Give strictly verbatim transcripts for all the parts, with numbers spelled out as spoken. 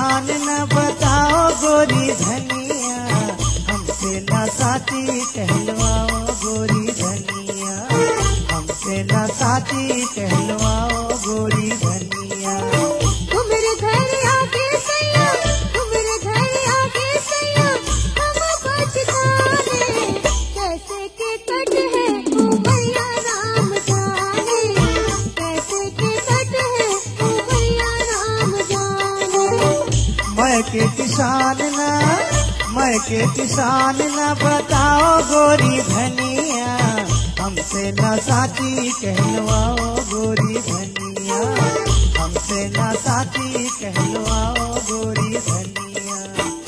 किसान न बताओ गोरी धनिया, हमसे न साथी कहलवाओ गोरी धनिया, हमसे न साथी कहलवाओ गोरी धनिया। तुम मेरे घर आके सैया, तुम मेरे घर आके सैया, हम बचताने कैसे के कट है उमैया राम जाने, कैसे के कट है उमैया राम जाने। मैं के किसान न मैं के किसान न बताओ गोरी धनिया, हमसे न साथी कहलवाओ गोरी धनिया, हमसे न साथी कहलवाओ गोरी धनिया।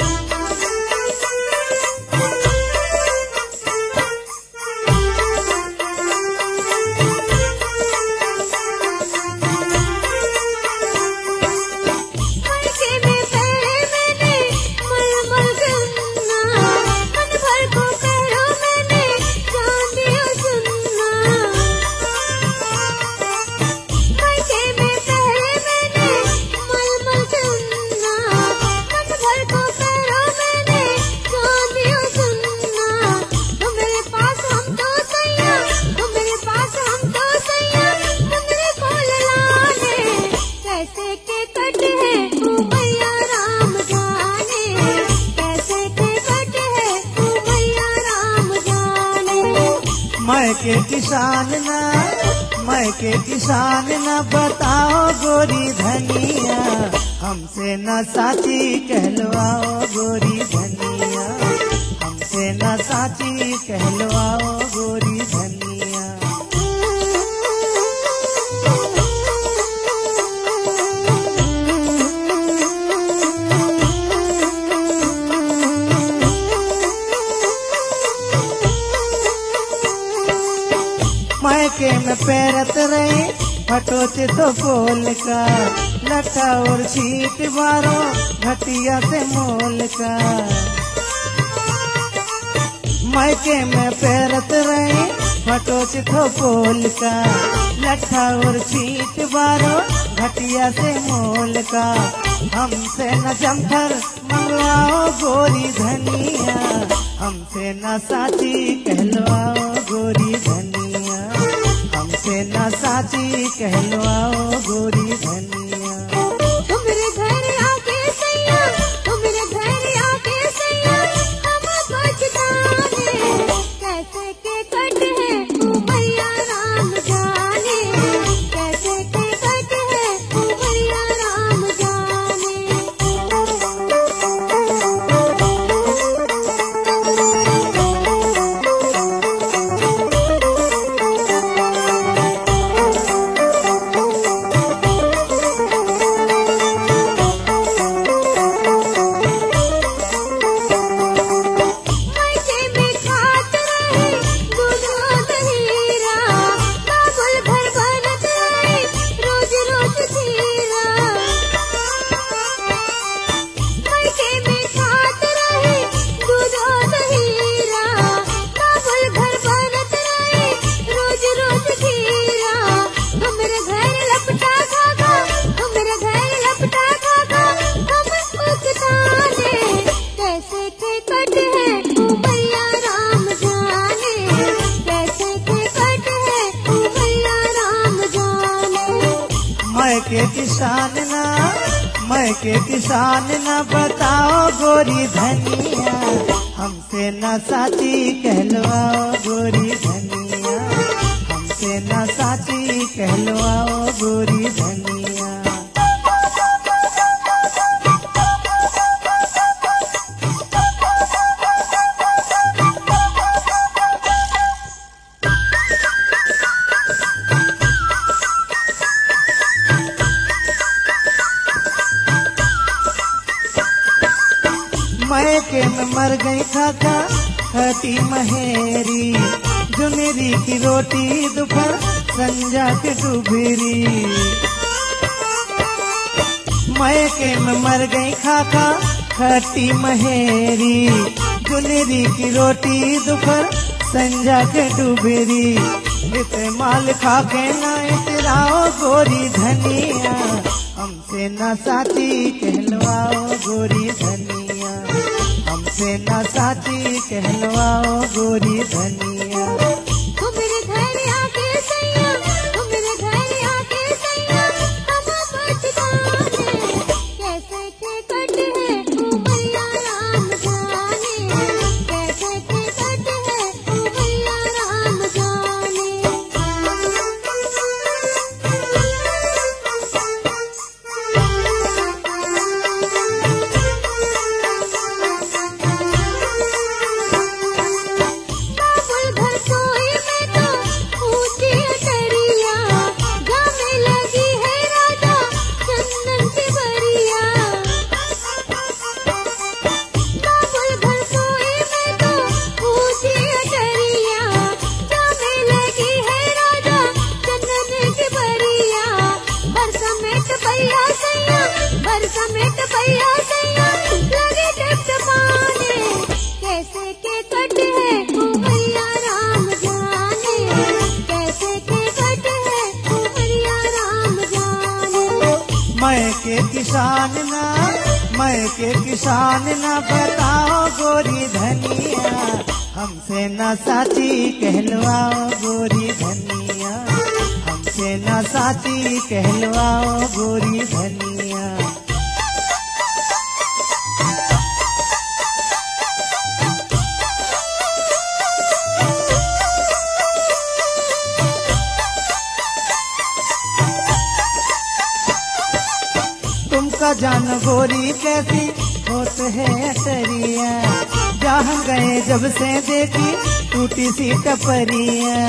मैं के किसान न मैं के किसान न बताओ गोरी धनिया, हमसे न साथी कहलवाओ गोरी धनिया, हमसे न साथी कहलवाओ गोरी धनिया। मैके में पैरत रहे फटोच तो बोल का, लटा और सीट बारो घटिया से मोल का। मैके में पैरत रहे फटोच तो बोल का, लटा और सीट बारो घटिया से मोल का। हमसे न जमकर मंगवाओ गोरी धनिया, हमसे न साथी कहलवाओ गोरी धनिया, हमसे न साथी कहलवाओ गोरी धनिया। तुम मेरे घर आके सैया, तुम मेरे घर आके सैया, हम बचताने कैसे के कट है उमैया राम जाने, कैसे के कट है उमैया राम जाने। मैं के किसान न मैं के किसान न बताओ गोरी धनिया, हमसे न साथी कहलवाओ गोरी धनिया, हमसे न साथी कहलवाओ गोरी धनिया। मैके में मर गई खाका खटी महेरी, जुनेरी की रोटी दोपहर संजा के डूबेरी। मैके में मर गई खाका खटी महेरी, जुनेरी की रोटी दोपहर संजा के डूबेरी। इतने माल खा के ना इतराओ गोरी धनिया, हमसे न साची कहलवाओ गोरी धनिया, हमसे न साची कहलवाओ गोरी धनिया। तू मेरे घर आके सैया, तू मेरे घर आके सैया, हम बचकाने कैसे के कट है उमरिया राम जाने, कैसे के कट है उमरिया राम जाने। बाबुल घर सोई में तो ऊंची अटरिया, जाने लगी है राजा चंदन से बरिया। बाबुल घर सोई में तो ऊंची अटरिया, जाने लगी है राजा चंदन से बरिया। बरसा में टपैया सैया, बरसा में टपैया सैया, लगे टपटपाने कैसे के कट है उमरिया राम जाने, कैसे के कट है उमरिया राम जाने। मैं के किसान ना, मैं के किसान ना बताओ गोरी धनिया, हमसे न साची कहलवाओ गोरी धनिया, हमसे न साची कहलवाओ गोरी धनिया। तुमका जान गोरी कैसी होत है अटरिया, जहाँ गए जब से देखी टूटी सी टपरिया।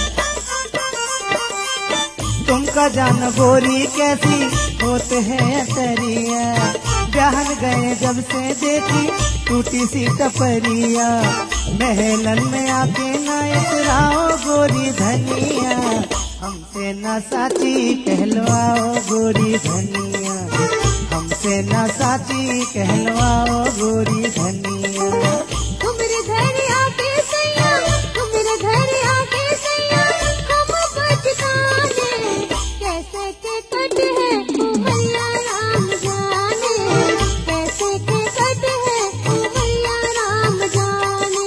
तुमका जान गोरी कैसी होत है अटरिया, जहाँ गए जब से देखी टूटी सी टपरिया। महलन में आके न इतराओ गोरी धनिया, हमसे न साची कहलवाओ गोरी धनिया, हमसे न साची कहलवाओ गोरी धनिया। तू मेरे घर आके सैया, तू मेरे घर आके सैया, हम बचकाने कैसे के कट है उमरिया राम जाने, कैसे के कट है उमरिया राम जाने।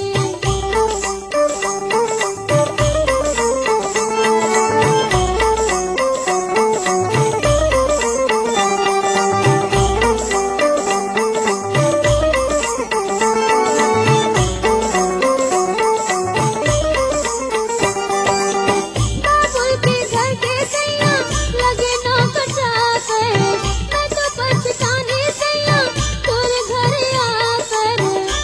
बाबुल के घर के सैया लगे नौकर चाकर, मैं तो बचकाने सैया तोरे घर आकर।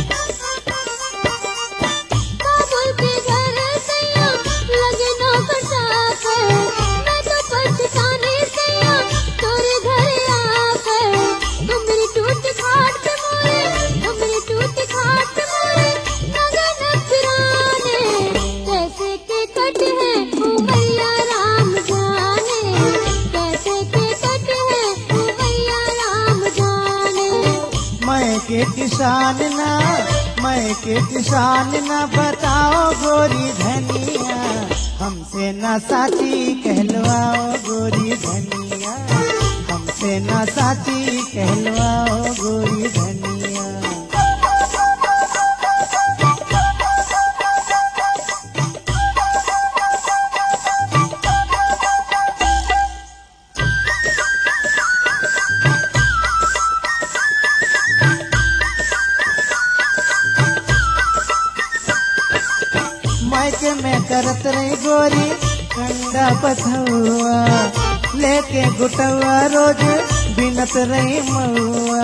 बाबुल के घर सैया लगे नौकर चाकर, मैं तो बचकाने सैया तोरे घर आकर। तुम मेरी टूटी खाट पे मोरे, तुम मेरी टूटी खाट पे मोरे नगन फिराने कैसे के कट है उमरिया राम जाने, कैसे के कट है उमरिया राम जाने। मैं के किसान ना, मैं के किसान ना बताओ गोरी धनिया, हमसे न साची कहलवाओ गोरी धनिया, हमसे न साची कहलवाओ गोरी धनिया। मायके में करत रही गोरी कंडा पथुआ, लेके गुटवा रोज बिनत रही महुआ।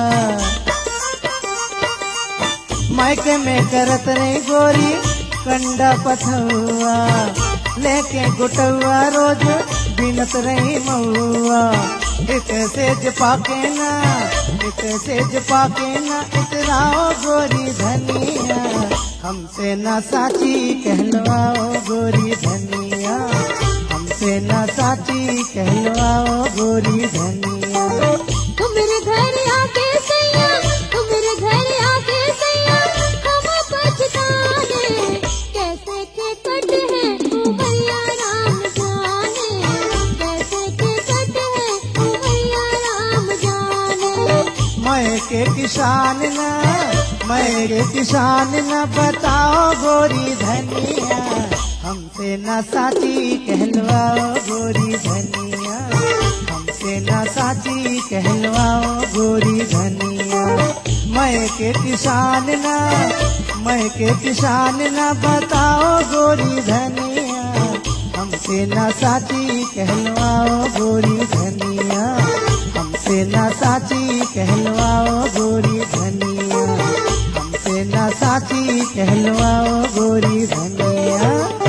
मायके में करत रही गोरी कंडा पथुआ, लेके गुटवा रोज बिनत रही महुआ। इत सेज पाके ना, इत सेज पाके ना इतराओ गोरी धनिया, हमसे न साची कहलवाओ गोरी धनिया, हमसे न साची कहलवाओ गोरी धनिया। तू मेरे घर आके सैया, तू मेरे घर आके सैया, हम बचकाने कैसे के कट है उमरिया राम जाने, कैसे के कट है उमरिया राम के किसान न मैं के किसान न बताओ गोरी धनिया, हमसे न साची कहलवाओ गोरी धनिया, हमसे न साची कहलवाओ गोरी धनिया। मैं के किसान न मैं के किसान न बताओ गोरी धनिया, हमसे न साची कहलवाओ गोरी धनिया, हमसे न साची कहलवाओ गोरी धनिया, हमसे न साची कहलवाओ गोरी धनिया।